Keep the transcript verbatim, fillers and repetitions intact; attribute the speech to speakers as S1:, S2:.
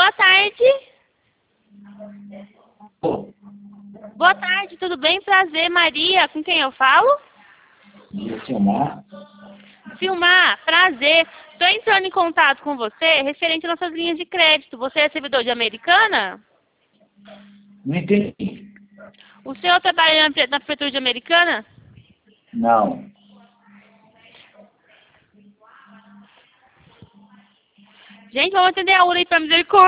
S1: Boa tarde. Boa tarde, tudo bem? Prazer, Maria. Com quem eu falo?
S2: Filmar?
S1: Filmar, prazer. Estou entrando em contato com você referente às nossas linhas de crédito. Você é servidor de Americana?
S2: Não entendi.
S1: O senhor trabalha na, na prefeitura de Americana?
S2: Não.
S1: Gente, vamos atender a U R A aí para misericórdia.